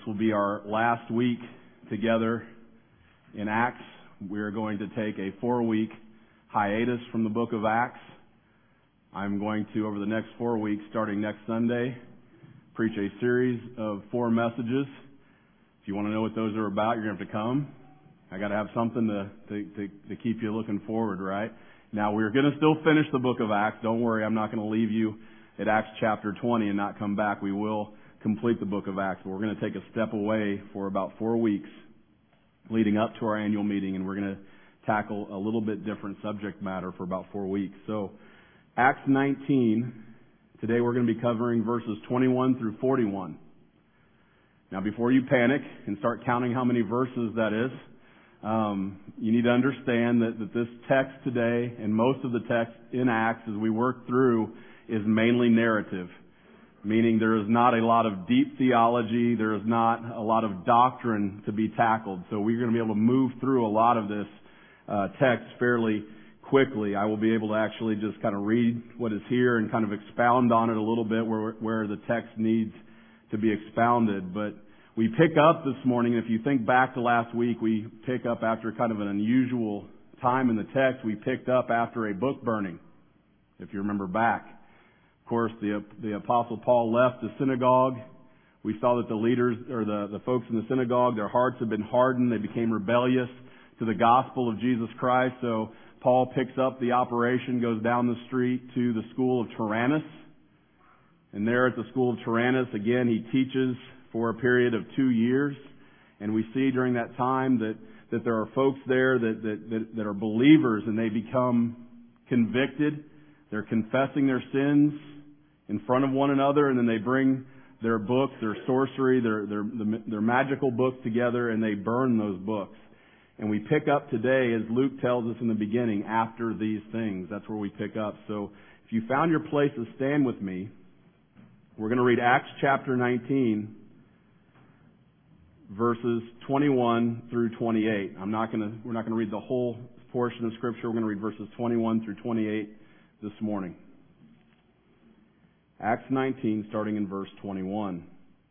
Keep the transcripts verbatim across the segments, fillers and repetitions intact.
will be our last week together in Acts. We are going to take a four-week hiatus from the book of Acts. I'm going to, over the next four weeks, starting next Sunday, preach a series of four messages. If you want to know what those are about, you're going to have to come. I got to have something to, to, to, to keep you looking forward, right? Now, we're going to still finish the book of Acts. Don't worry, I'm not going to leave you at Acts chapter twenty and not come back. We will complete the book of Acts. But we're going to take a step away for about four weeks leading up to our annual meeting, and we're going to tackle a little bit different subject matter for about four weeks. So, Acts nineteen, today we're going to be covering verses twenty-one through forty-one. Now, before you panic and start counting how many verses that is, um, you need to understand that, that this text today and most of the text in Acts as we work through is mainly narrative. Meaning there is not a lot of deep theology, there is not a lot of doctrine to be tackled. So we're going to be able to move through a lot of this uh, text fairly quickly. I will be able to actually just kind of read what is here and kind of expound on it a little bit where, where the text needs to be expounded. But we pick up this morning, if you think back to last week, we pick up after kind of an unusual time in the text. We picked up after a book burning, if you remember back. Of course, the the Apostle Paul left the synagogue. We saw that the leaders, or the, the folks in the synagogue, their hearts had been hardened. They became rebellious to the gospel of Jesus Christ. So Paul picks up the operation, goes down the street to the school of Tyrannus. And there at the school of Tyrannus, again, he teaches for a period of two years. And we see during that time that, that there are folks there that, that, that, that are believers, and they become convicted. They're confessing their sins in front of one another, and then they bring their books, their sorcery, their, their, their magical books together, and they burn those books. And we pick up today, as Luke tells us in the beginning, after these things. That's where we pick up. So if you found your places, stand with me. We're going to read Acts chapter nineteen, verses twenty-one through twenty-eight. I'm not going to, we're not going to read the whole portion of Scripture. We're going to read verses twenty-one through twenty-eight this morning. Acts nineteen, starting in verse twenty-one.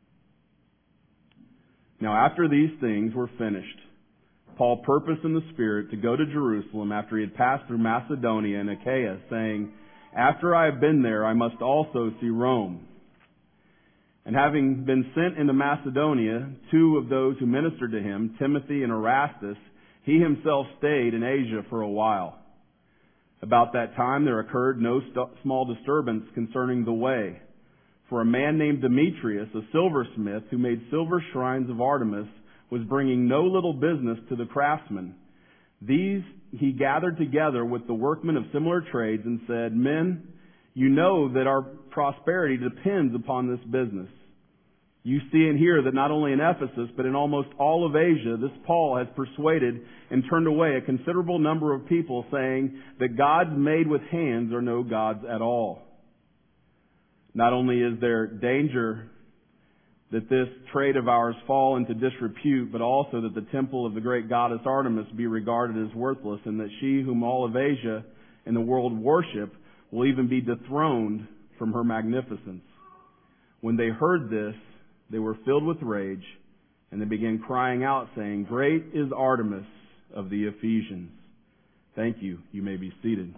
Now after these things were finished, Paul purposed in the Spirit to go to Jerusalem after he had passed through Macedonia and Achaia, saying, "After I have been there, I must also see Rome." And having been sent into Macedonia, two of those who ministered to him, Timothy and Erastus, he himself stayed in Asia for a while. About that time there occurred no st- small disturbance concerning the way. For a man named Demetrius, a silversmith who made silver shrines of Artemis, was bringing no little business to the craftsmen. These he gathered together with the workmen of similar trades and said, "Men, you know that our prosperity depends upon this business. You see and hear that not only in Ephesus, but in almost all of Asia, this Paul has persuaded and turned away a considerable number of people, saying that gods made with hands are no gods at all. Not only is there danger that this trade of ours fall into disrepute, but also that the temple of the great goddess Artemis be regarded as worthless, and that she whom all of Asia and the world worship will even be dethroned from her magnificence." When they heard this, they were filled with rage, and they began crying out, saying, "Great is Artemis of the Ephesians." Thank you. You may be seated.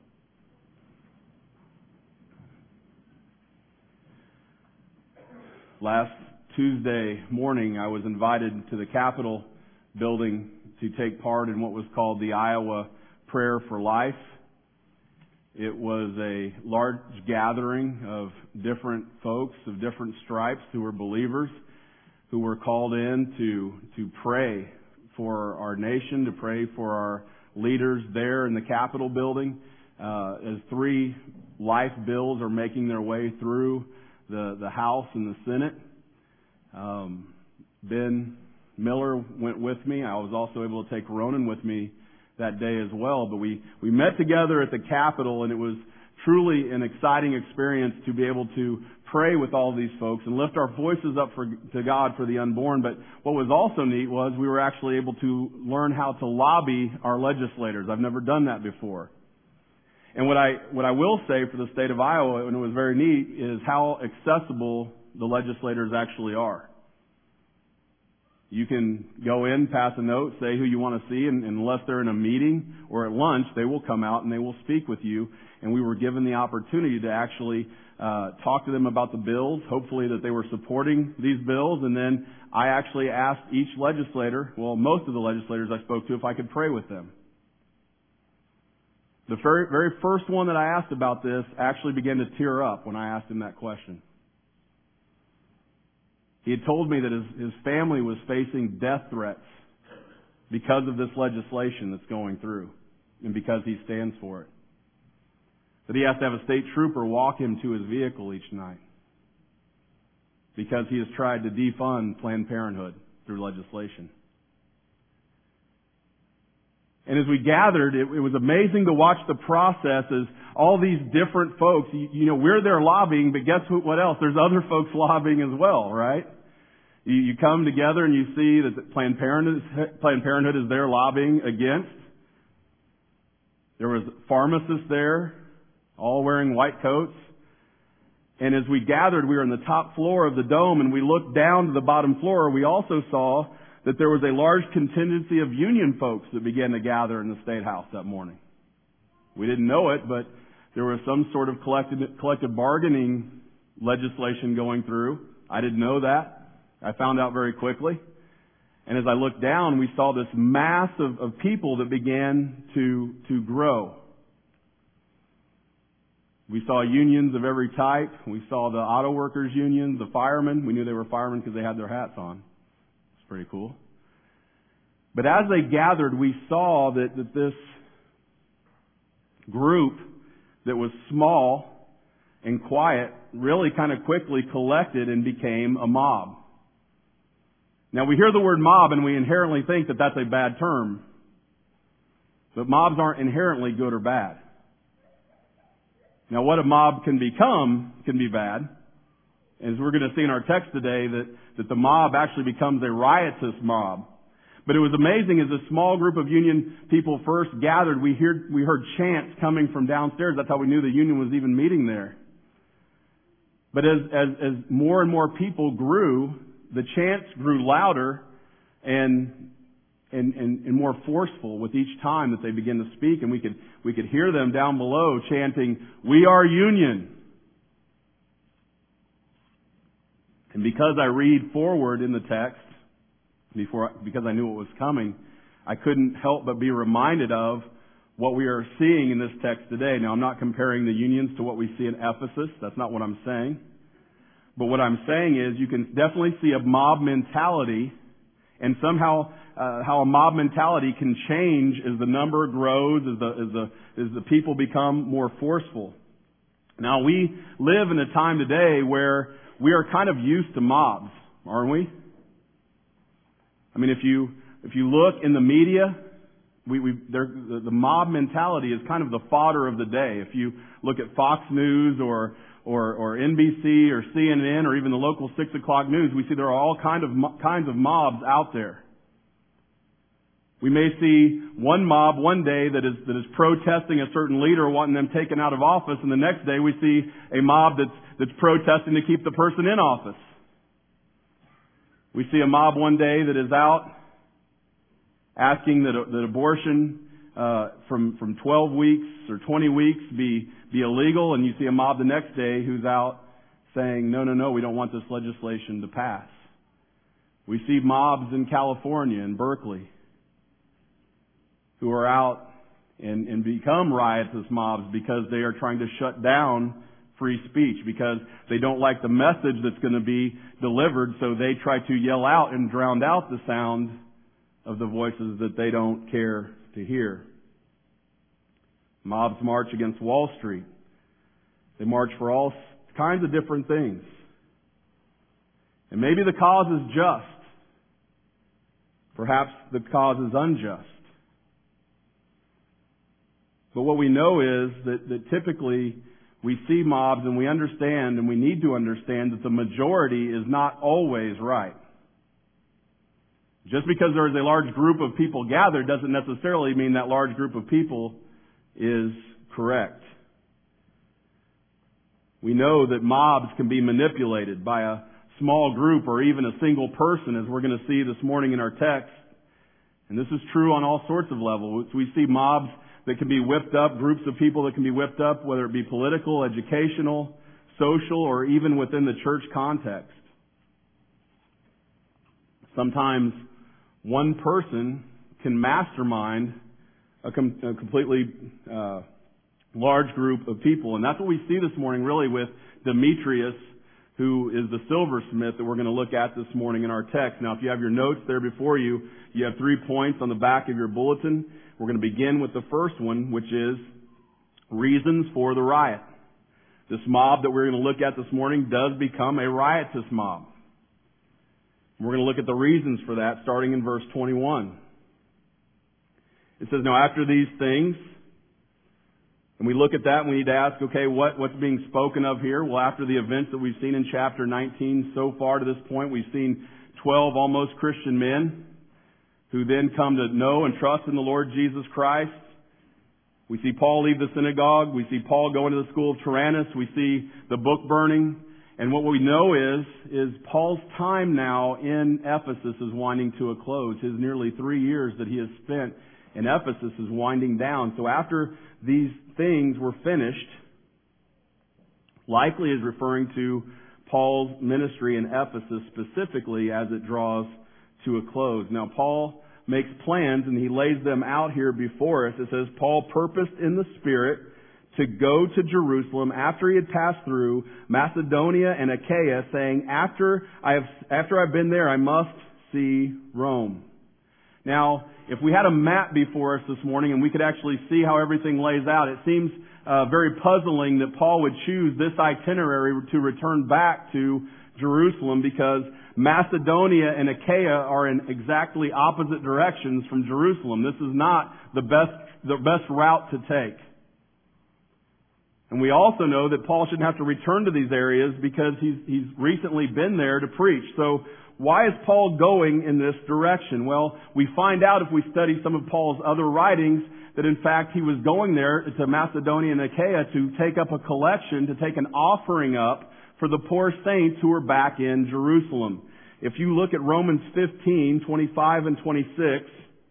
Last Tuesday morning, I was invited to the Capitol building to take part in what was called the Iowa Prayer for Life. It was a large gathering of different folks of different stripes who were believers, who were called in to, to pray for our nation, to pray for our leaders there in the Capitol building. Uh, as three life bills are making their way through the, the House and the Senate. Um, Ben Miller went with me. I was also able to take Ronan with me that day as well. But we, we met together at the Capitol, and it was truly an exciting experience to be able to pray with all these folks and lift our voices up for, to God for the unborn. But what was also neat was we were actually able to learn how to lobby our legislators. I've never done that before. And what I, what I will say for the state of Iowa, and it was very neat, is how accessible the legislators actually are. You can go in, pass a note, say who you want to see, and, and unless they're in a meeting or at lunch, they will come out and they will speak with you. And we were given the opportunity to actually uh, talk to them about the bills, hopefully that they were supporting these bills. And then I actually asked each legislator, well, most of the legislators I spoke to, if I could pray with them. The very, very first one that I asked about this actually began to tear up when I asked him that question. He had told me that his, his family was facing death threats because of this legislation that's going through and because he stands for it. That he has to have a state trooper walk him to his vehicle each night because he has tried to defund Planned Parenthood through legislation. And as we gathered, it, it was amazing to watch the process as all these different folks, you, you know, we're there lobbying, but guess who, what else? There's other folks lobbying as well, right? You, you come together and you see that Planned Parenthood, Planned Parenthood is there lobbying against. There was pharmacists there, all wearing white coats. And as we gathered, we were on the top floor of the dome, and we looked down to the bottom floor. We also saw that there was a large contingency of union folks that began to gather in the State House that morning. We didn't know it, but there was some sort of collective, collective bargaining legislation going through. I didn't know that. I found out very quickly. And as I looked down, we saw this mass of, of people that began to, to grow. We saw unions of every type. We saw the auto workers union, the firemen. We knew they were firemen because they had their hats on. Pretty cool. But as they gathered, we saw that, that this group that was small and quiet really kind of quickly collected and became a mob. Now we hear the word mob and we inherently think that that's a bad term. But mobs aren't inherently good or bad. Now what a mob can become can be bad. As we're going to see in our text today, that, that the mob actually becomes a riotous mob. But it was amazing as a small group of union people first gathered, we heard, we heard chants coming from downstairs. That's how we knew the union was even meeting there. But as, as, as more and more people grew, the chants grew louder and, and, and, and more forceful with each time that they began to speak. And we could, we could hear them down below chanting, "We are union." And because I read forward in the text, before, because I knew what was coming, I couldn't help but be reminded of what we are seeing in this text today. Now, I'm not comparing the unions to what we see in Ephesus. That's not what I'm saying. But what I'm saying is you can definitely see a mob mentality, and somehow uh, how a mob mentality can change as the number grows, as the, as the, as the people become more forceful. Now, we live in a time today where we are kind of used to mobs, aren't we? I mean, if you if you look in the media, we, we the, the mob mentality is kind of the fodder of the day. If you look at Fox News or or, or N B C or C N N or even the local six o'clock news, we see there are all kind of kinds of mobs out there. We may see one mob one day that is that is protesting a certain leader, wanting them taken out of office, and the next day we see a mob that's that's protesting to keep the person in office. We see a mob one day that is out asking that, that abortion uh, from from twelve weeks or twenty weeks be be illegal, and you see a mob the next day who's out saying, no, no, no, we don't want this legislation to pass. We see mobs in California, in Berkeley, who are out and, and become riotous mobs because they are trying to shut down free speech, because they don't like the message that's going to be delivered, so they try to yell out and drown out the sound of the voices that they don't care to hear. Mobs march against Wall Street. They march for all kinds of different things. And maybe the cause is just. Perhaps the cause is unjust. But what we know is that, that typically we see mobs and we understand, and we need to understand, that the majority is not always right. Just because there is a large group of people gathered doesn't necessarily mean that large group of people is correct. We know that mobs can be manipulated by a small group or even a single person, as we're going to see this morning in our text. And this is true on all sorts of levels. We see mobs that can be whipped up, groups of people that can be whipped up, whether it be political, educational, social, or even within the church context. Sometimes one person can mastermind a, com- a completely uh, large group of people. And that's what we see this morning really with Demetrius, who is the silversmith that we're going to look at this morning in our text. Now, if you have your notes there before you, you have three points on the back of your bulletin. We're going to begin with the first one, which is reasons for the riot. This mob that we're going to look at this morning does become a riotous mob. We're going to look at the reasons for that starting in verse twenty-one. It says, now after these things, and we look at that and we need to ask, okay, what, what's being spoken of here? Well, after the events that we've seen in chapter nineteen so far to this point, we've seen twelve almost Christian men who then come to know and trust in the Lord Jesus Christ. We see Paul leave the synagogue. We see Paul go into the school of Tyrannus. We see the book burning. And what we know is, is Paul's time now in Ephesus is winding to a close. His nearly three years that he has spent in Ephesus is winding down. So after these things were finished, likely is referring to Paul's ministry in Ephesus specifically as it draws to a close. Now, Paul makes plans and he lays them out here before us. It says, Paul purposed in the Spirit to go to Jerusalem after he had passed through Macedonia and Achaia, saying, after I have, after I've been there, I must see Rome. Now, if we had a map before us this morning and we could actually see how everything lays out, it seems uh, very puzzling that Paul would choose this itinerary to return back to Jerusalem, because Macedonia and Achaia are in exactly opposite directions from Jerusalem. This is not the best, the best route to take. And we also know that Paul shouldn't have to return to these areas because he's, he's recently been there to preach. So why is Paul going in this direction? Well, we find out if we study some of Paul's other writings that in fact he was going there to Macedonia and Achaia to take up a collection, to take an offering up for the poor saints who are back in Jerusalem. If you look at Romans fifteen, twenty-five and twenty-six,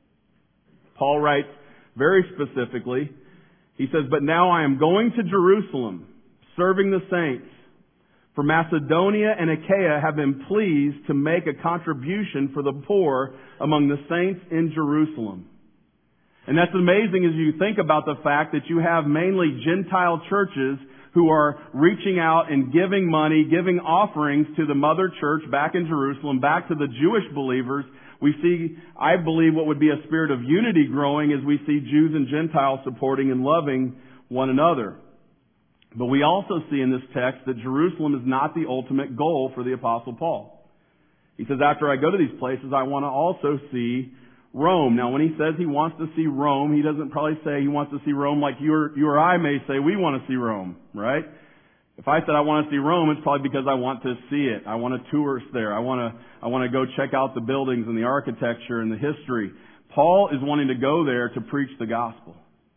Paul writes very specifically, he says, but now I am going to Jerusalem, serving the saints. For Macedonia and Achaia have been pleased to make a contribution for the poor among the saints in Jerusalem. And that's amazing as you think about the fact that you have mainly Gentile churches who are reaching out and giving money, giving offerings to the mother church back in Jerusalem, back to the Jewish believers. We see, I believe, what would be a spirit of unity growing as we see Jews and Gentiles supporting and loving one another. But we also see in this text that Jerusalem is not the ultimate goal for the Apostle Paul. He says, after I go to these places, I want to also see Rome. Now, when he says he wants to see Rome, he doesn't probably say he wants to see Rome like you or, you or I may say we want to see Rome, right? If I said I want to see Rome, it's probably because I want to see it. I want to tourist there. I want to, I want to go check out the buildings and the architecture and the history. Paul is wanting to go there to preach the gospel.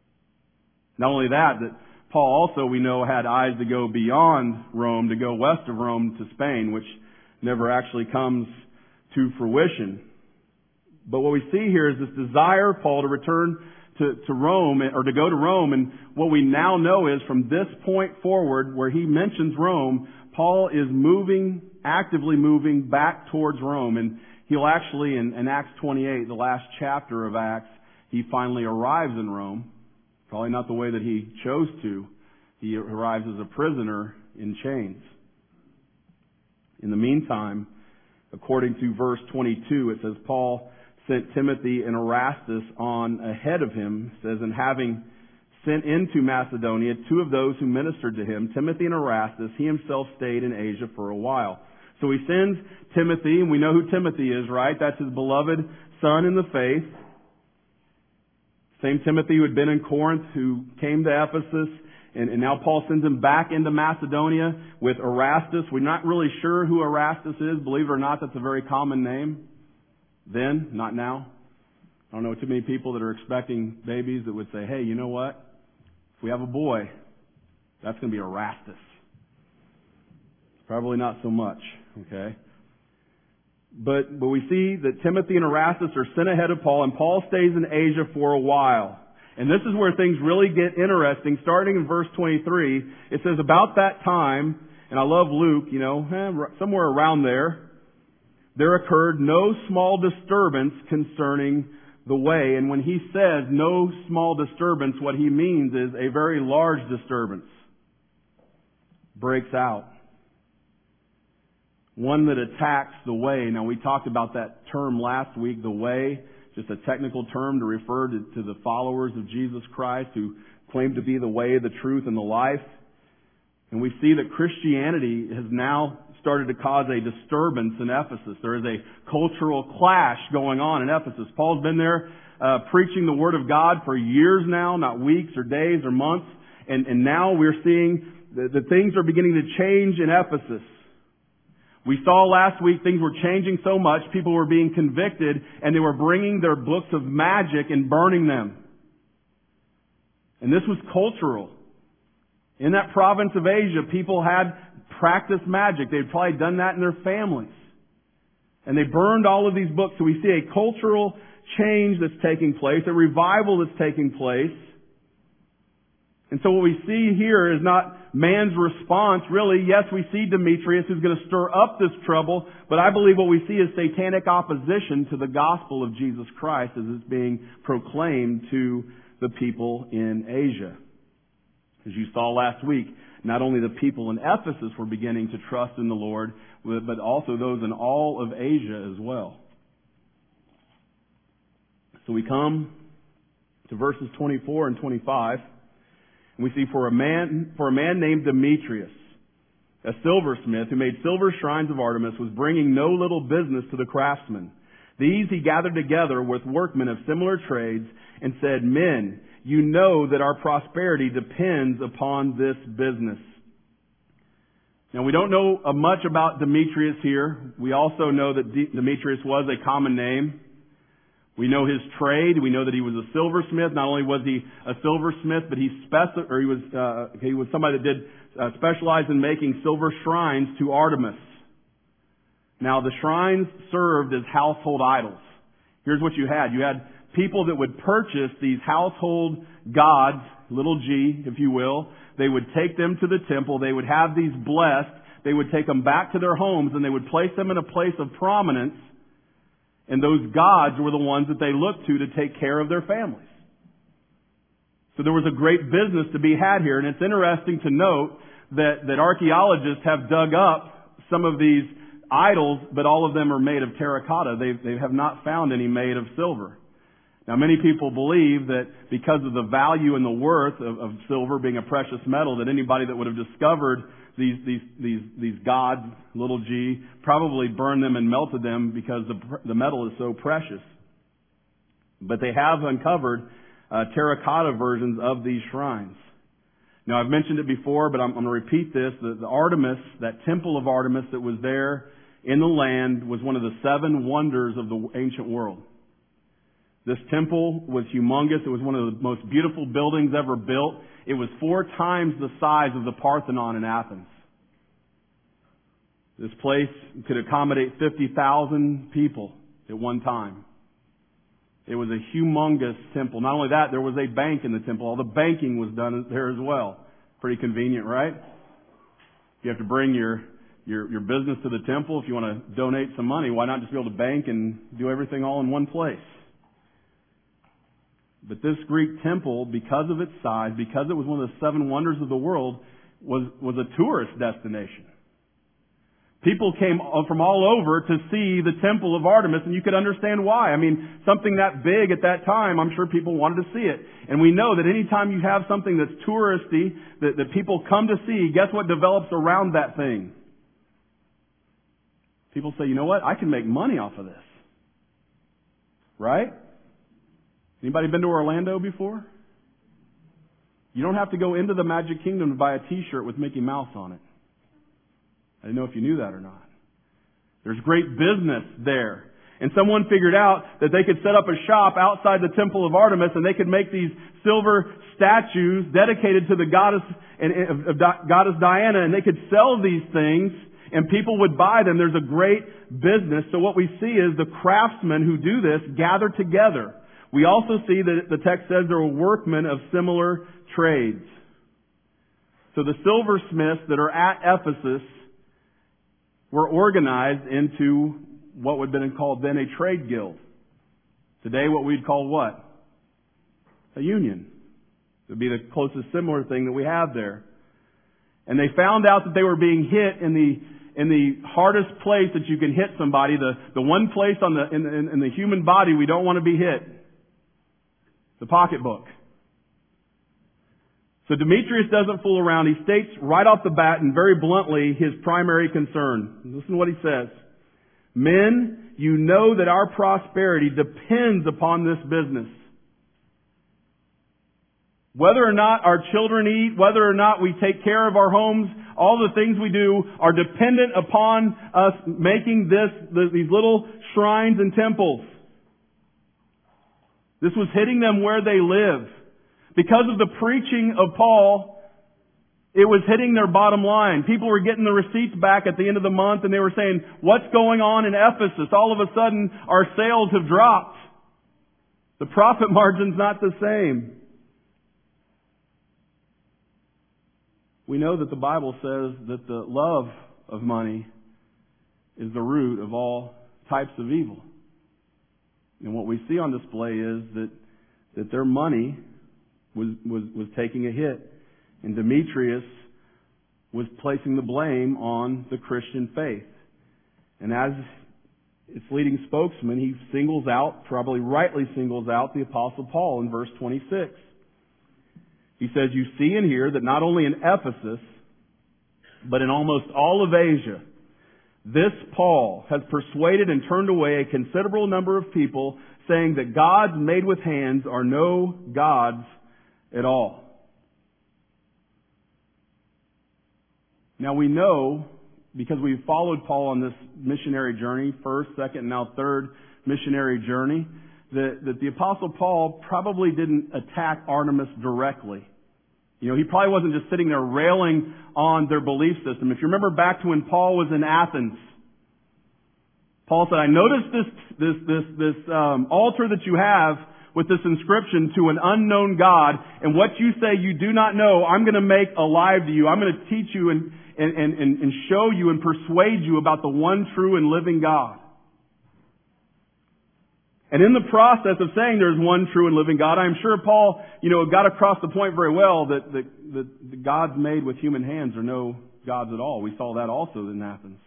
Not only that, that Paul also, we know, had eyes to go beyond Rome, to go west of Rome to Spain, which never actually comes to fruition. But what we see here is this desire of Paul to return to, to Rome, or to go to Rome. And what we now know is from this point forward, where he mentions Rome, Paul is moving, actively moving back towards Rome. And he'll actually, in, in Acts twenty-eight, the last chapter of Acts, he finally arrives in Rome. Probably not the way that he chose to. He arrives as a prisoner in chains. In the meantime, according to verse twenty-two, it says, Paul sent Timothy and Erastus on ahead of him. It says, and having sent into Macedonia two of those who ministered to him, Timothy and Erastus, he himself stayed in Asia for a while. So he sends Timothy, and we know who Timothy is, right? That's his beloved son in the faith. Same Timothy who had been in Corinth, who came to Ephesus, and, and now Paul sends him back into Macedonia with Erastus. We're not really sure who Erastus is. Believe it or not, that's a very common name. Then, not now. I don't know too many people that are expecting babies that would say, hey, you know what? If we have a boy, that's going to be Erastus. Probably not so much, Okay? But, but we see that Timothy and Erastus are sent ahead of Paul, and Paul stays in Asia for a while. And this is where things really get interesting. Starting in verse twenty-three, it says, about that time, and I love Luke, you know, eh, somewhere around there, there occurred no small disturbance concerning the way. And when he says no small disturbance, what he means is a very large disturbance breaks out. One that attacks the way. Now, we talked about that term last week, the way, just a technical term to refer to, to the followers of Jesus Christ who claim to be the way, the truth, and the life. And we see that Christianity has now started to cause a disturbance in Ephesus. There is a cultural clash going on in Ephesus. Paul's been there uh, preaching the Word of God for years now, not weeks or days or months. And, and now we're seeing that the things are beginning to change in Ephesus. We saw last week things were changing so much, people were being convicted, and they were bringing their books of magic and burning them. And this was cultural. In that province of Asia, people had practiced magic. They'd probably done that in their families. And they burned all of these books. So we see a cultural change that's taking place, a revival that's taking place. And so what we see here is not man's response. Really, yes, we see Demetrius who's going to stir up this trouble, but I believe what we see is satanic opposition to the gospel of Jesus Christ as it's being proclaimed to the people in Asia. As you saw last week, not only the people in Ephesus were beginning to trust in the Lord, but also those in all of Asia as well. So we come to verses twenty-four and twenty-five. And we see for a man, for a man named Demetrius, a silversmith who made silver shrines of Artemis, was bringing no little business to the craftsmen. These he gathered together with workmen of similar trades and said, men, you know that our prosperity depends upon this business. Now we don't know much about Demetrius here. We also know that Demetrius was a common name. We know his trade. We know that he was a silversmith. Not only was he a silversmith, but he speci- or he was uh, he was somebody that did uh, specialize in making silver shrines to Artemis. Now the shrines served as household idols. Here's what you had: you had people that would purchase these household gods, little g, if you will. They would take them to the temple. They would have these blessed. They would take them back to their homes, and they would place them in a place of prominence. And those gods were the ones that they looked to to take care of their families. So there was a great business to be had here. And it's interesting to note that, that archaeologists have dug up some of these idols, but all of them are made of terracotta. They, they have not found any made of silver. Now, many people believe that because of the value and the worth of, of silver being a precious metal, that anybody that would have discovered these these these these gods, little g, probably burned them and melted them because the the metal is so precious. But they have uncovered uh, terracotta versions of these shrines. Now, I've mentioned it before, but I'm, I'm going to repeat this. The, the Artemis, that temple of Artemis that was there in the land, was one of the seven wonders of the ancient world. This temple was humongous. It was one of the most beautiful buildings ever built. It was four times the size of the Parthenon in Athens. This place could accommodate fifty thousand people at one time. It was a humongous temple. Not only that, there was a bank in the temple. All the banking was done there as well. Pretty convenient, right? You have to bring your, your, your business to the temple. If you want to donate some money, why not just be able to bank and do everything all in one place? But this Greek temple, because of its size, because it was one of the seven wonders of the world, was, was a tourist destination. People came from all over to see the temple of Artemis, and you could understand why. I mean, something that big at that time, I'm sure people wanted to see it. And we know that any time you have something that's touristy, that, that people come to see, guess what develops around that thing? People say, you know what? I can make money off of this. Right? Anybody been to Orlando before? You don't have to go into the Magic Kingdom to buy a T-shirt with Mickey Mouse on it. I didn't know if you knew that or not. There's great business there. And someone figured out that they could set up a shop outside the Temple of Artemis, and they could make these silver statues dedicated to the goddess, and, of Goddess Diana, and they could sell these things, and people would buy them. There's a great business. So what we see is the craftsmen who do this gather together. We also see that the text says there were workmen of similar trades. So the silversmiths that are at Ephesus were organized into what would have been called then a trade guild. Today what we'd call what? A union. It would be the closest similar thing that we have there. And they found out that they were being hit in the in the hardest place that you can hit somebody, the, the one place on the in, in, in the human body we don't want to be hit. The pocketbook. So Demetrius doesn't fool around. He states right off the bat and very bluntly his primary concern. Listen to what he says. Men, you know that our prosperity depends upon this business. Whether or not our children eat, whether or not we take care of our homes, all the things we do are dependent upon us making this, these little shrines and temples. This was hitting them where they live. Because of the preaching of Paul, it was hitting their bottom line. People were getting the receipts back at the end of the month and they were saying, what's going on in Ephesus? All of a sudden, our sales have dropped. The profit margin's not the same. We know that the Bible says that the love of money is the root of all types of evil. And what we see on display is that, that their money was, was, was taking a hit. And Demetrius was placing the blame on the Christian faith. And as its leading spokesman, he singles out, probably rightly singles out, the Apostle Paul in verse twenty-six. He says, you see and hear that not only in Ephesus, but in almost all of Asia, this Paul has persuaded and turned away a considerable number of people, saying that gods made with hands are no gods at all. Now we know, because we've followed Paul on this missionary journey, first, second, and now third missionary journey, that, that the Apostle Paul probably didn't attack Artemis directly. You know, he probably wasn't just sitting there railing on their belief system. If you remember back to when Paul was in Athens, Paul said, I noticed this, this, this, this um, altar that you have with this inscription to an unknown God, and what you say you do not know, I'm going to make alive to you. I'm going to teach you and, and, and, and show you and persuade you about the one true and living God. And in the process of saying there's one true and living God, I'm sure Paul, you know, got across the point very well that, that, that the gods made with human hands are no gods at all. We saw that also in Athens.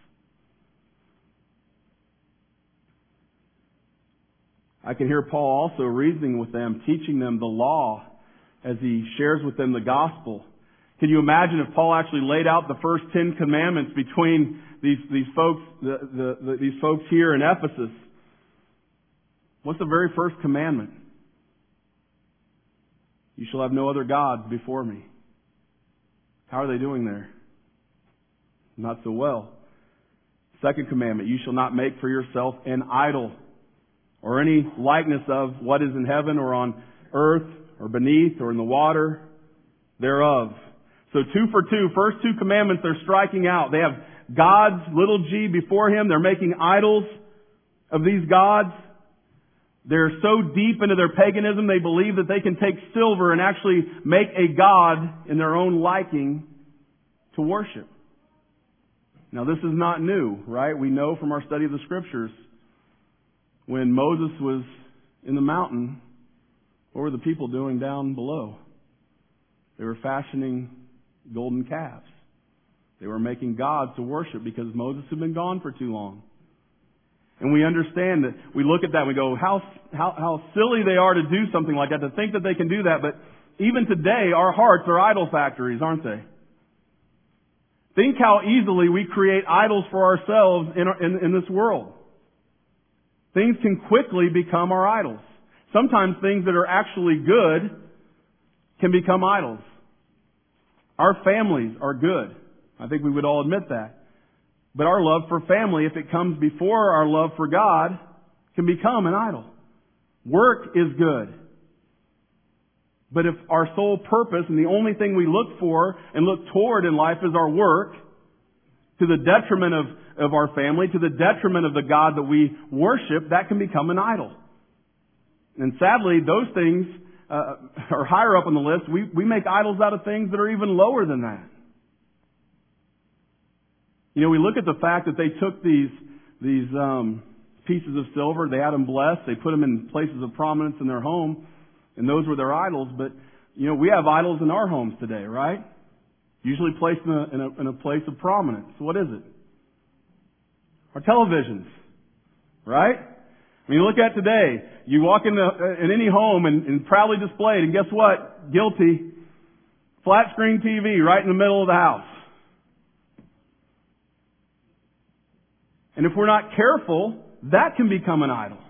I can hear Paul also reasoning with them, teaching them the law as he shares with them the gospel. Can you imagine if Paul actually laid out the first Ten Commandments between these, these folks, the, the, the, these folks here in Ephesus? What's the very first commandment? You shall have no other gods before me. How are they doing there? Not so well. Second commandment, you shall not make for yourself an idol or any likeness of what is in heaven or on earth or beneath or in the water thereof. So two for two, first two commandments they're striking out. They have God's little g before him. They're making idols of these gods. They're so deep into their paganism, they believe that they can take silver and actually make a god in their own liking to worship. Now this is not new, right? We know from our study of the Scriptures, when Moses was in the mountain, what were the people doing down below? They were fashioning golden calves. They were making gods to worship because Moses had been gone for too long. And we understand that, we look at that and we go, how, how, how silly they are to do something like that, to think that they can do that. But even today, our hearts are idol factories, aren't they? Think how easily we create idols for ourselves in, our, in, in this world. Things can quickly become our idols. Sometimes things that are actually good can become idols. Our families are good. I think we would all admit that. But our love for family, if it comes before our love for God, can become an idol. Work is good. But if our sole purpose and the only thing we look for and look toward in life is our work, to the detriment of, of our family, to the detriment of the God that we worship, that can become an idol. And sadly, those things uh, are higher up on the list. We, we make idols out of things that are even lower than that. You know, we look at the fact that they took these, these um, pieces of silver, they had them blessed, they put them in places of prominence in their home, and those were their idols. But, you know, we have idols in our homes today, right? Usually placed in a, in a, in a place of prominence. What is it? Our televisions, right? I mean, look at today. You walk into in any home and, and proudly displayed, and guess what? Guilty. Flat screen T V right in the middle of the house. And if we're not careful, that can become an idol.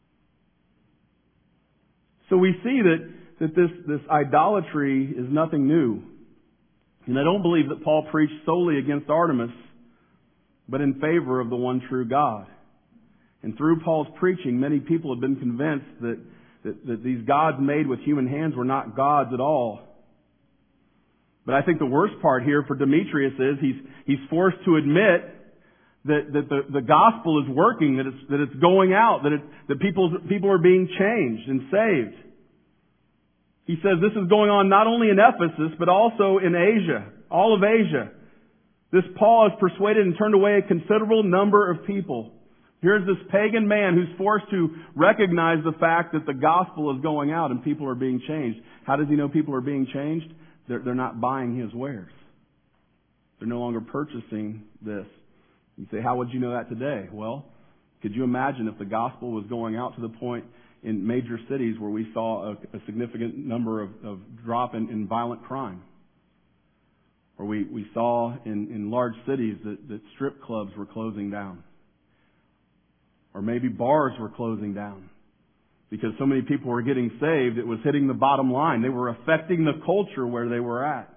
So we see that, that this, this idolatry is nothing new. And I don't believe that Paul preached solely against Artemis, but in favor of the one true God. And through Paul's preaching, many people have been convinced that, that, that these gods made with human hands were not gods at all. But I think the worst part here for Demetrius is he's, he's forced to admit that, that the, the gospel is working, that it's, that it's going out, that, it, that people, people are being changed and saved. He says this is going on not only in Ephesus, but also in Asia, all of Asia. This Paul has persuaded and turned away a considerable number of people. Here's this pagan man who's forced to recognize the fact that the gospel is going out and people are being changed. How does he know people are being changed? They're, they're not buying his wares. They're no longer purchasing this. You say, how would you know that today? Well, could you imagine if the gospel was going out to the point in major cities where we saw a, a significant number of, of drop in, in violent crime? Or we, we saw in, in large cities that, that strip clubs were closing down. Or maybe bars were closing down. Because so many people were getting saved, it was hitting the bottom line. They were affecting the culture where they were at.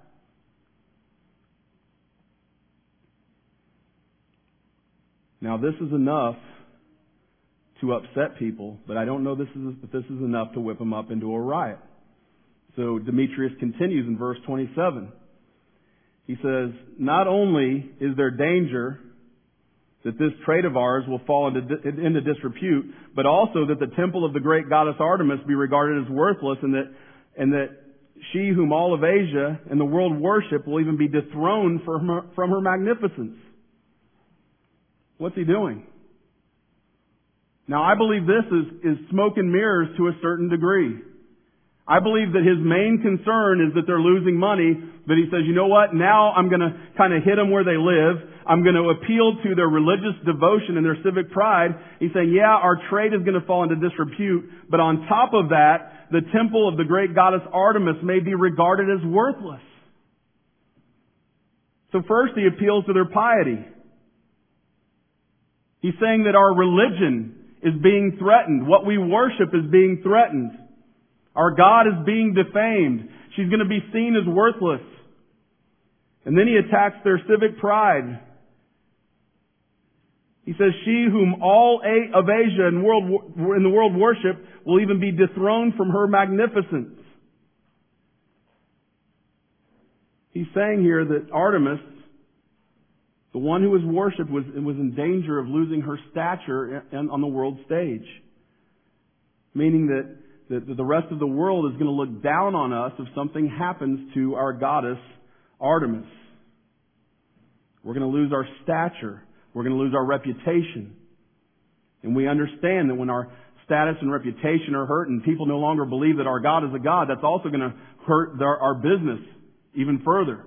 Now this is enough to upset people, but I don't know this is, if this is enough to whip them up into a riot. So Demetrius continues in verse twenty-seven. He says, not only is there danger that this trade of ours will fall into, into disrepute, but also that the temple of the great goddess Artemis be regarded as worthless, and that, and that she whom all of Asia and the world worship will even be dethroned from her, from her magnificence. What's he doing? Now, I believe this is, is smoke and mirrors to a certain degree. I believe that his main concern is that they're losing money, but he says, you know what? Now I'm going to kind of hit them where they live. I'm going to appeal to their religious devotion and their civic pride. He's saying, yeah, our trade is going to fall into disrepute, but on top of that, the temple of the great goddess Artemis may be regarded as worthless. So first he appeals to their piety. He's saying that our religion is being threatened. What we worship is being threatened. Our God is being defamed. She's going to be seen as worthless. And then he attacks their civic pride. He says, she whom all of Asia and world, in the world worship will even be dethroned from her magnificence. He's saying here that Artemis, the one who was worshipped, was, was in danger of losing her stature on the world stage. Meaning that, that the rest of the world is going to look down on us if something happens to our goddess Artemis. We're going to lose our stature. We're going to lose our reputation. And we understand that when our status and reputation are hurt and people no longer believe that our God is a God, that's also going to hurt their, our business even further.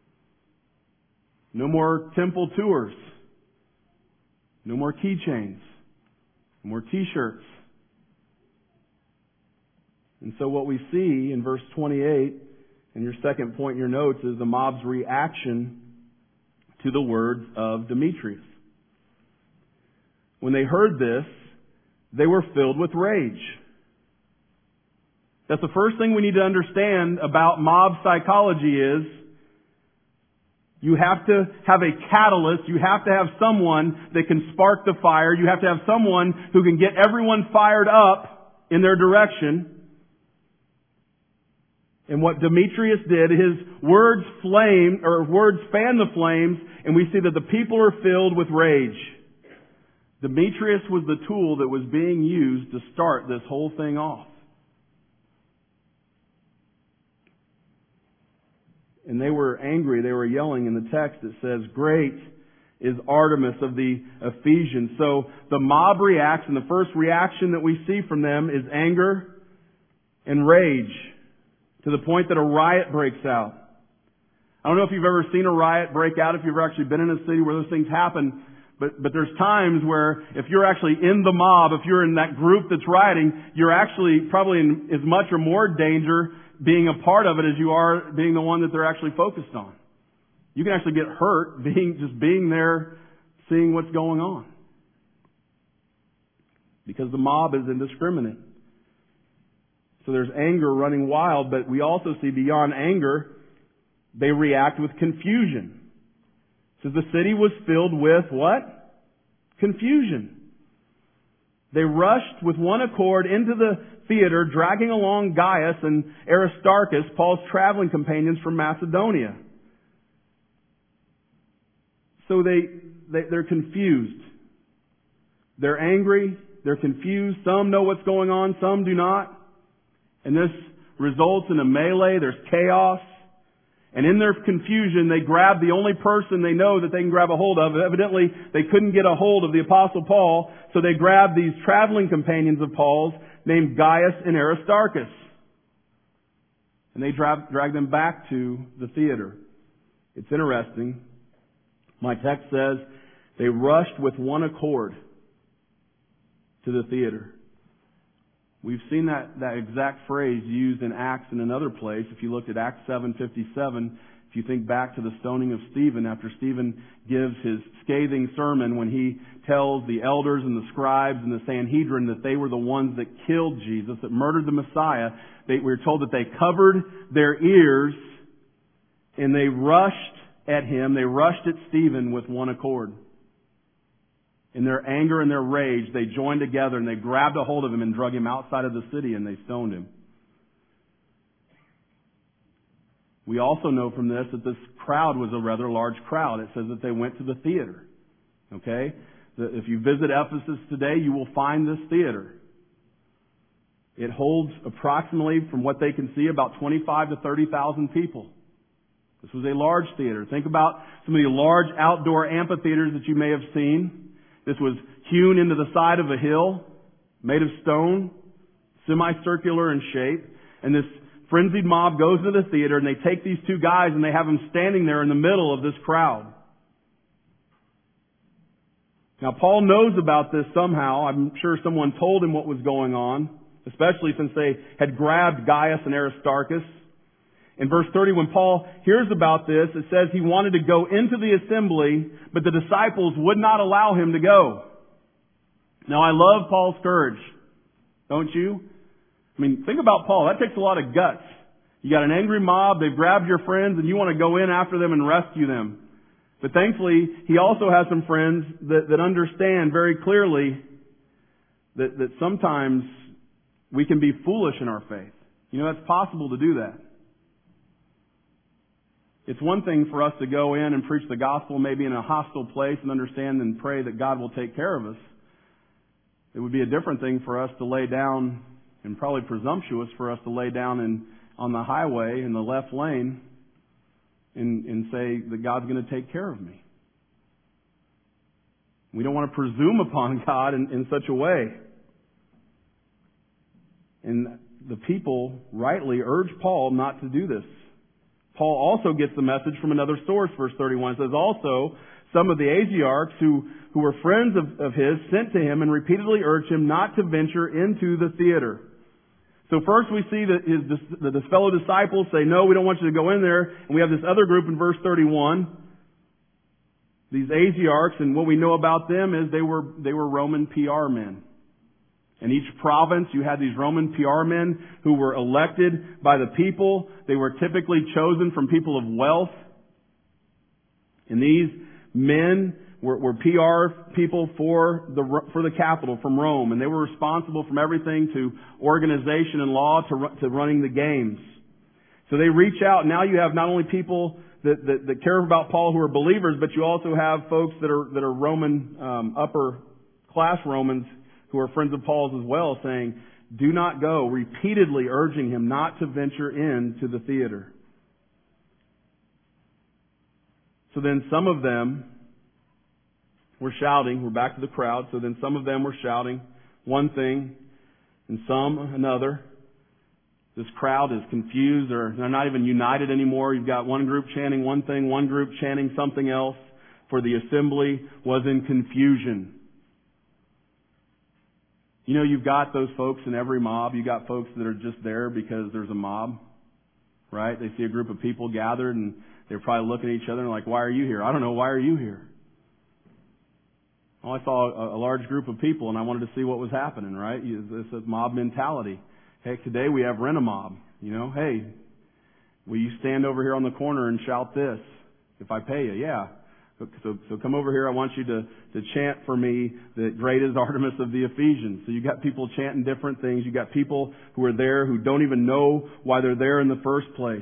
No more temple tours. No more keychains. No more t-shirts. And so what we see in verse twenty-eight, and your second point in your notes, is the mob's reaction to the words of Demetrius. When they heard this, they were filled with rage. That's the first thing we need to understand about mob psychology is you have to have a catalyst. You have to have someone that can spark the fire. You have to have someone who can get everyone fired up in their direction. And what Demetrius did, his words flame, or words fan the flames, and we see that the people are filled with rage. Demetrius was the tool that was being used to start this whole thing off. And they were angry, they were yelling. In the text it says, "Great is Artemis of the Ephesians." So the mob reacts, and the first reaction that we see from them is anger and rage, to the point that a riot breaks out. I don't know if you've ever seen a riot break out, if you've ever actually been in a city where those things happen, but, but there's times where if you're actually in the mob, if you're in that group that's rioting, you're actually probably in as much or more danger being a part of it as you are being the one that they're actually focused on. You can actually get hurt being just being there, seeing what's going on. Because the mob is indiscriminate. So there's anger running wild, but we also see beyond anger, they react with confusion. So the city was filled with what? Confusion. They rushed with one accord into the theater, dragging along Gaius and Aristarchus, Paul's traveling companions from Macedonia. So they, they, they're confused. They're angry. They're confused. Some know what's going on. Some do not. And this results in a melee. There's chaos. And in their confusion, they grab the only person they know that they can grab a hold of. Evidently, they couldn't get a hold of the Apostle Paul, so they grabbed these traveling companions of Paul's named Gaius and Aristarchus. And they drag, drag them back to the theater. It's interesting. My text says they rushed with one accord to the theater. We've seen that, that exact phrase used in Acts in another place. If you looked at Acts seven fifty-seven, if you think back to the stoning of Stephen, after Stephen gives his scathing sermon when he tells the elders and the scribes and the Sanhedrin that they were the ones that killed Jesus, that murdered the Messiah, they, we're told that they covered their ears and they rushed at him, they rushed at Stephen with one accord. In their anger and their rage, they joined together and they grabbed a hold of him and drug him outside of the city and they stoned him. We also know from this that this crowd was a rather large crowd. It says that they went to the theater. Okay? If you visit Ephesus today, you will find this theater. It holds approximately, from what they can see, about twenty-five to thirty thousand people. This was a large theater. Think about some of the large outdoor amphitheaters that you may have seen. This was hewn into the side of a hill, made of stone, semicircular in shape. And this frenzied mob goes into the theater and they take these two guys and they have them standing there in the middle of this crowd. Now Paul knows about this somehow. I'm sure someone told him what was going on, especially since they had grabbed Gaius and Aristarchus. In verse thirty, when Paul hears about this, it says he wanted to go into the assembly, but the disciples would not allow him to go. Now, I love Paul's courage, don't you? I mean, think about Paul. That takes a lot of guts. You got an angry mob, they've grabbed your friends, and you want to go in after them and rescue them. But thankfully, he also has some friends that, that understand very clearly that, that sometimes we can be foolish in our faith. You know, it's possible to do that. It's one thing for us to go in and preach the gospel maybe in a hostile place and understand and pray that God will take care of us. It would be a different thing for us to lay down, and probably presumptuous for us to lay down in, on the highway in the left lane and, and say that God's going to take care of me. We don't want to presume upon God in, in such a way. And the people rightly urge Paul not to do this. Paul also gets the message from another source, verse thirty-one. It says, also, some of the Asiarchs who, who were friends of, of his sent to him and repeatedly urged him not to venture into the theater. So first we see that his, that his fellow disciples say, no, we don't want you to go in there. And we have this other group in verse thirty-one. These Asiarchs, and what we know about them is they were, they were Roman P R men. In each province, you had these Roman P R men who were elected by the people. They were typically chosen from people of wealth. And these men were, were P R people for the, for the capital, from Rome. And they were responsible from everything to organization and law to, to running the games. So they reach out. Now you have not only people that, that, that care about Paul who are believers, but you also have folks that are, that are Roman, um, upper class Romans who are friends of Paul's as well, saying, do not go, repeatedly urging him not to venture into the theater. So then some of them were shouting. We're back to the crowd. So then some of them were shouting one thing and some another. This crowd is confused, or they're not even united anymore. You've got one group chanting one thing, one group chanting something else, for the assembly was in confusion. You know, you've got those folks in every mob. You've got folks that are just there because there's a mob, right? They see a group of people gathered and they're probably looking at each other and like, why are you here? I don't know, why are you here? Well, I saw a, a large group of people and I wanted to see what was happening, right? It's a mob mentality. Heck, today we have rent a mob. You know, hey, will you stand over here on the corner and shout this if I pay you? Yeah. So, so, so come over here. I want you to, to chant for me that great is Artemis of the Ephesians. So you got people chanting different things. You got people who are there who don't even know why they're there in the first place.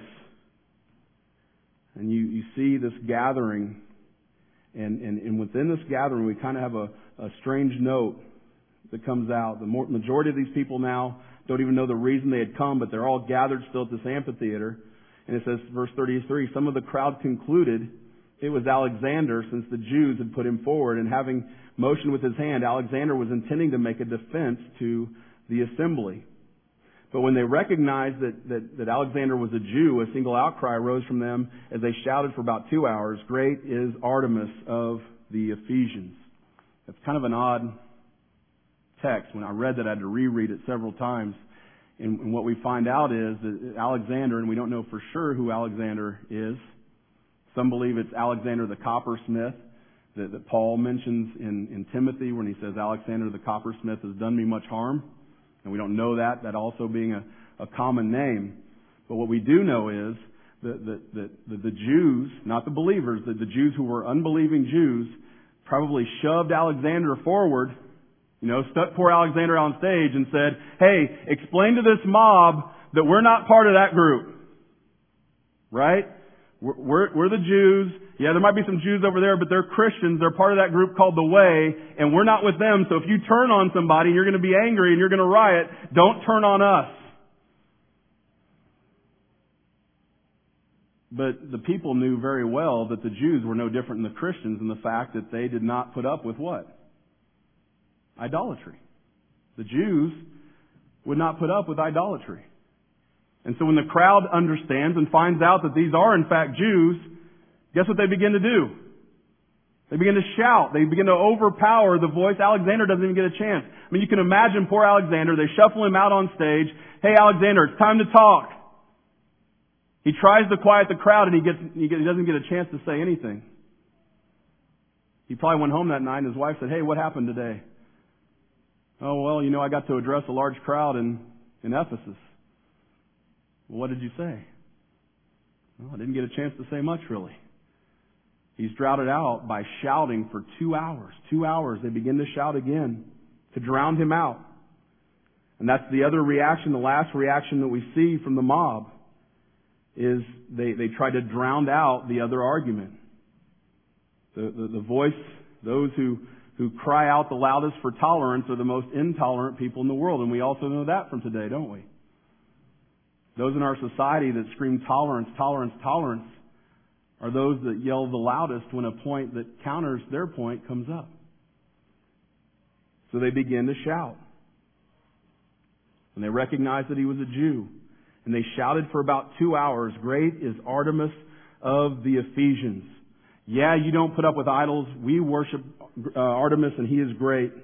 And you, you see this gathering, and, and, and within this gathering we kind of have a, a strange note that comes out. The more, majority of these people now don't even know the reason they had come, but they're all gathered still at this amphitheater. And it says, verse thirty-three, some of the crowd concluded it was Alexander, since the Jews had put him forward, and having motioned with his hand, Alexander was intending to make a defense to the assembly. But when they recognized that, that, that Alexander was a Jew, a single outcry arose from them as they shouted for about two hours, great is Artemis of the Ephesians. That's kind of an odd text. When I read that, I had to reread it several times. And, and what we find out is that Alexander, and we don't know for sure who Alexander is. Some believe it's Alexander the coppersmith that, that Paul mentions in, in Timothy when he says, Alexander the coppersmith has done me much harm. And we don't know that, that also being a, a common name. But what we do know is that, that, that, that the Jews, not the believers, that the Jews who were unbelieving Jews probably shoved Alexander forward, you know, stuck poor Alexander on stage and said, hey, explain to this mob that we're not part of that group. Right? We're, we're, we're the Jews. Yeah, there might be some Jews over there, but they're Christians. They're part of that group called the Way, and we're not with them. So if you turn on somebody and you're going to be angry and you're going to riot, don't turn on us. But the people knew very well that the Jews were no different than the Christians in the fact that they did not put up with what? Idolatry. The Jews would not put up with idolatry. And so when the crowd understands and finds out that these are in fact Jews, guess what they begin to do? They begin to shout. They begin to overpower the voice. Alexander doesn't even get a chance. I mean, you can imagine poor Alexander. They shuffle him out on stage. Hey, Alexander, it's time to talk. He tries to quiet the crowd and he gets, he gets, he doesn't get a chance to say anything. He probably went home that night and his wife said, hey, what happened today? Oh, well, you know, I got to address a large crowd in, in Ephesus. Well, what did you say? Well, I didn't get a chance to say much, really. He's droughted out by shouting for two hours. Two hours, they begin to shout again to drown him out. And that's the other reaction, the last reaction that we see from the mob, is they, they try to drown out the other argument. The, the, the voice, those who, who cry out the loudest for tolerance are the most intolerant people in the world. And we also know that from today, don't we? Those in our society that scream tolerance, tolerance, tolerance are those that yell the loudest when a point that counters their point comes up. So they begin to shout. And they recognized that he was a Jew. And they shouted for about two hours, great is Artemis of the Ephesians. Yeah, you don't put up with idols. We worship uh, Artemis and he is great.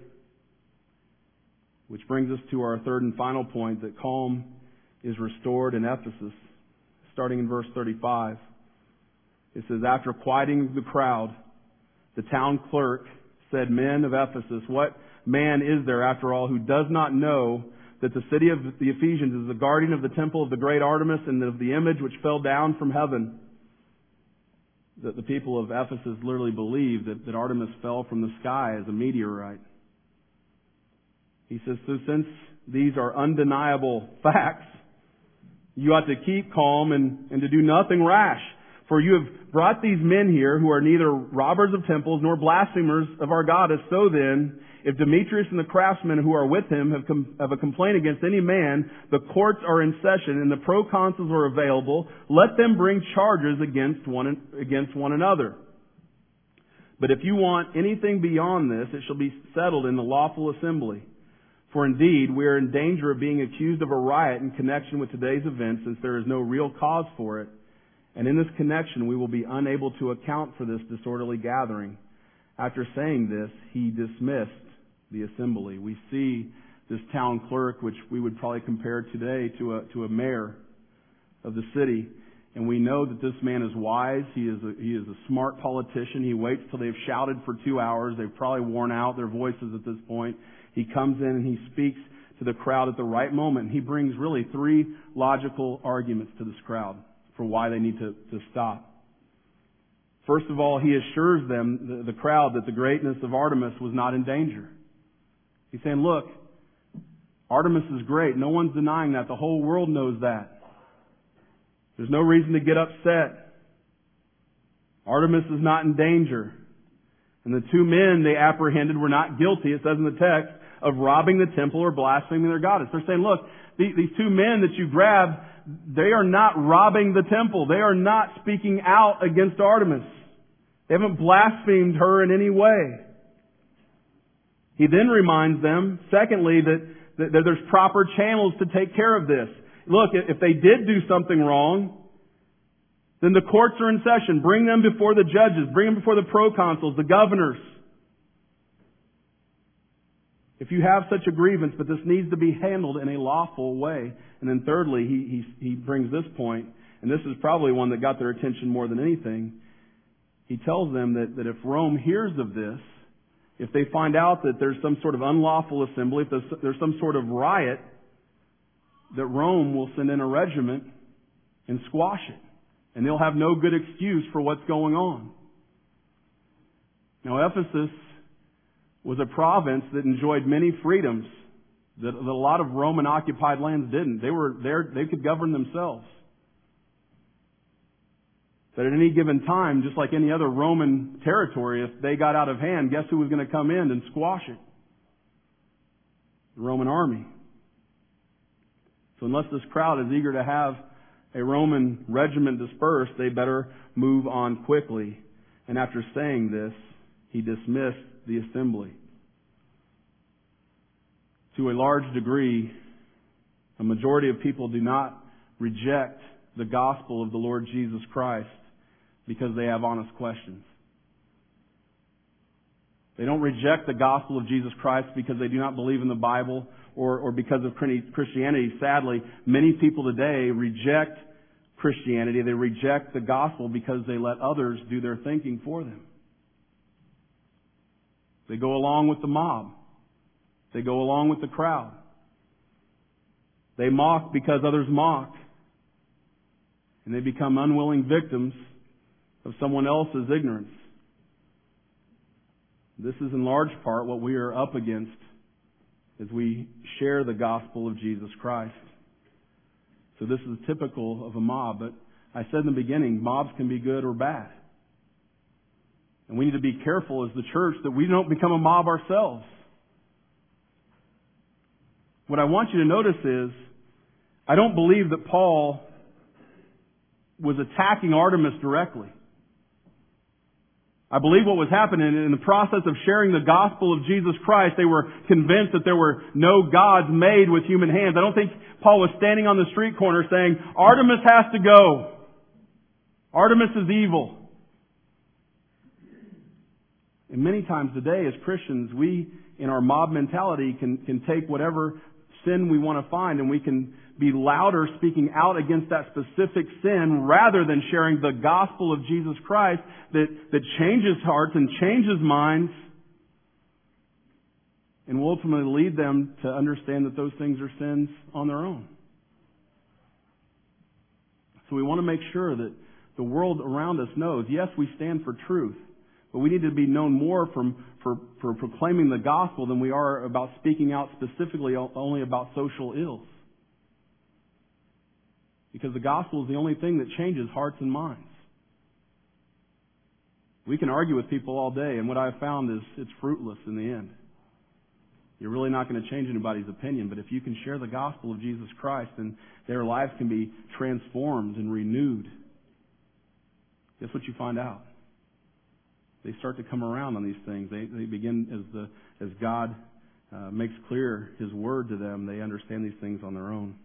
Which brings us to our third and final point, that calm is restored in Ephesus, starting in verse thirty-five. It says, after quieting the crowd, the town clerk said, men of Ephesus, what man is there, after all, who does not know that the city of the Ephesians is the guardian of the temple of the great Artemis and of the image which fell down from heaven? That the people of Ephesus literally believed that, that Artemis fell from the sky as a meteorite. He says, so since these are undeniable facts, You ought to keep calm and, and to do nothing rash. For you have brought these men here who are neither robbers of temples nor blasphemers of our goddess. So then, if Demetrius and the craftsmen who are with him have, com- have a complaint against any man, the courts are in session and the proconsuls are available. Let them bring charges against one, against one another. But if you want anything beyond this, it shall be settled in the lawful assembly. For indeed, we are in danger of being accused of a riot in connection with today's event, since there is no real cause for it. And in this connection, we will be unable to account for this disorderly gathering. After saying this, he dismissed the assembly. We see this town clerk, which we would probably compare today to a, to a mayor of the city. And we know that this man is wise. He is a, he is a smart politician. He waits till they've shouted for two hours. They've probably worn out their voices at this point. He comes in and he speaks to the crowd at the right moment. He brings really three logical arguments to this crowd for why they need to, to stop. First of all, he assures them, the, the crowd, that the greatness of Artemis was not in danger. He's saying, look, Artemis is great. No one's denying that. The whole world knows that. There's no reason to get upset. Artemis is not in danger. And the two men they apprehended were not guilty, it says in the text, of robbing the temple or blaspheming their goddess. They're saying, look, these, these two men that you grabbed, they are not robbing the temple. They are not speaking out against Artemis. They haven't blasphemed her in any way. He then reminds them, secondly, that, that, that there's proper channels to take care of this. Look, if they did do something wrong, then the courts are in session. Bring them before the judges. Bring them before the proconsuls, the governors. If you have such a grievance, but this needs to be handled in a lawful way. And then thirdly, he, he, he brings this point, and this is probably one that got their attention more than anything. He tells them that, that if Rome hears of this, if they find out that there's some sort of unlawful assembly, if there's, there's some sort of riot, that Rome will send in a regiment and squash it. And they'll have no good excuse for what's going on. Now, Ephesus was a province that enjoyed many freedoms that, that a lot of Roman-occupied lands didn't. They were there; they could govern themselves. But at any given time, just like any other Roman territory, if they got out of hand, guess who was going to come in and squash it? The Roman army. So unless this crowd is eager to have a Roman regiment dispersed, they better move on quickly. And after saying this, he dismissed the assembly. To a large degree, a majority of people do not reject the gospel of the Lord Jesus Christ because they have honest questions. They don't reject the gospel of Jesus Christ because they do not believe in the Bible or, or because of Christianity. Sadly, many people today reject Christianity. They reject the gospel because they let others do their thinking for them. They go along with the mob. They go along with the crowd. They mock because others mock. And they become unwilling victims of someone else's ignorance. This is in large part what we are up against as we share the gospel of Jesus Christ. So this is typical of a mob. But I said in the beginning, mobs can be good or bad. And we need to be careful as the church that we don't become a mob ourselves. What I want you to notice is, I don't believe that Paul was attacking Artemis directly. I believe what was happening in the process of sharing the gospel of Jesus Christ, they were convinced that there were no gods made with human hands. I don't think Paul was standing on the street corner saying, Artemis has to go. Artemis is evil. And many times today as Christians, we, in our mob mentality, can, can take whatever sin we want to find and we can be louder speaking out against that specific sin rather than sharing the gospel of Jesus Christ that, that changes hearts and changes minds and will ultimately lead them to understand that those things are sins on their own. So we want to make sure that the world around us knows, yes, we stand for truth, but we need to be known more from, for, for proclaiming the gospel than we are about speaking out specifically only about social ills. Because the gospel is the only thing that changes hearts and minds. We can argue with people all day, and what I've found is it's fruitless in the end. You're really not going to change anybody's opinion, but if you can share the gospel of Jesus Christ, then their lives can be transformed and renewed. Guess what you find out? They start to come around on these things. They, they begin, as the as God uh, makes clear His Word to them, they understand these things on their own.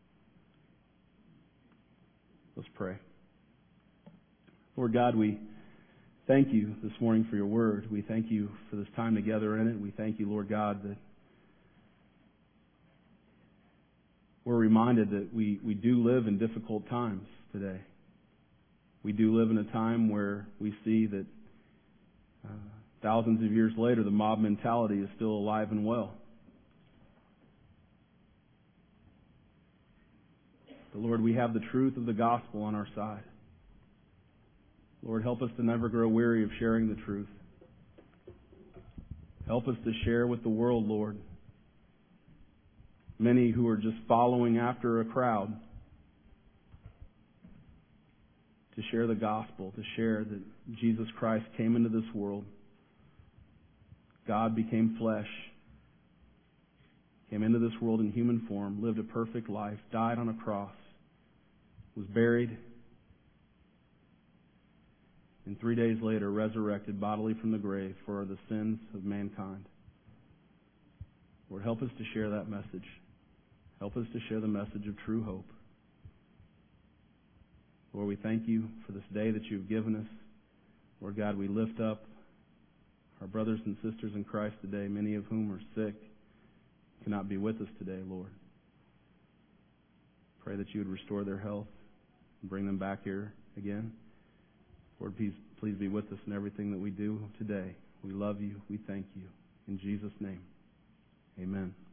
Let's pray. Lord God, we thank you this morning for your word. We thank you for this time together in it. We thank you, Lord God, that we're reminded that we, we do live in difficult times today. We do live in a time where we see that uh, thousands of years later, the mob mentality is still alive and well. But Lord, we have the truth of the gospel on our side. Lord, help us to never grow weary of sharing the truth. Help us to share with the world, Lord. Many who are just following after a crowd. To share the gospel, to share that Jesus Christ came into this world. God became flesh. Came into this world in human form, lived a perfect life, died on a cross, was buried, and three days later resurrected bodily from the grave for the sins of mankind. Lord, help us to share that message. Help us to share the message of true hope. Lord, we thank you for this day that you've given us. Lord God, we lift up our brothers and sisters in Christ today, many of whom are sick, cannot be with us today, Lord. Pray that you would restore their health and bring them back here again. Lord, please, please be with us in everything that we do today. We love you. We thank you. In Jesus' name, amen.